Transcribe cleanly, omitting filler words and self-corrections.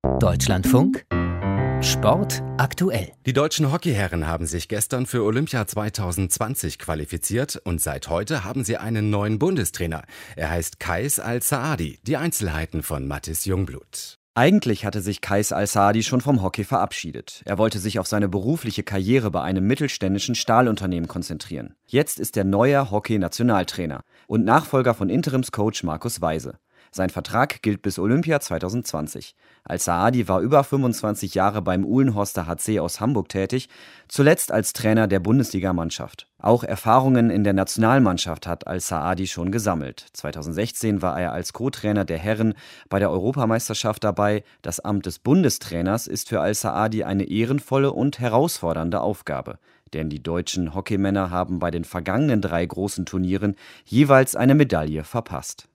Deutschlandfunk Sport aktuell. Die deutschen Hockeyherren haben sich gestern für Olympia 2020 qualifiziert und seit heute haben sie einen neuen Bundestrainer. Er heißt Qais Al-Saadi. Die Einzelheiten von Mathis Jungblut. Eigentlich hatte sich Qais Al-Saadi schon vom Hockey verabschiedet. Er wollte sich auf seine berufliche Karriere bei einem mittelständischen Stahlunternehmen konzentrieren. Jetzt ist er neuer Hockey-Nationaltrainer und Nachfolger von Interimscoach Markus Weise. Sein Vertrag gilt bis Olympia 2020. Al-Saadi war über 25 Jahre beim Uhlenhorster HC aus Hamburg tätig, zuletzt als Trainer der Bundesligamannschaft. Auch Erfahrungen in der Nationalmannschaft hat Al-Saadi schon gesammelt. 2016 war er als Co-Trainer der Herren bei der Europameisterschaft dabei. Das Amt des Bundestrainers ist für Al-Saadi eine ehrenvolle und herausfordernde Aufgabe. Denn die deutschen Hockeymänner haben bei den vergangenen 3 großen Turnieren jeweils eine Medaille verpasst.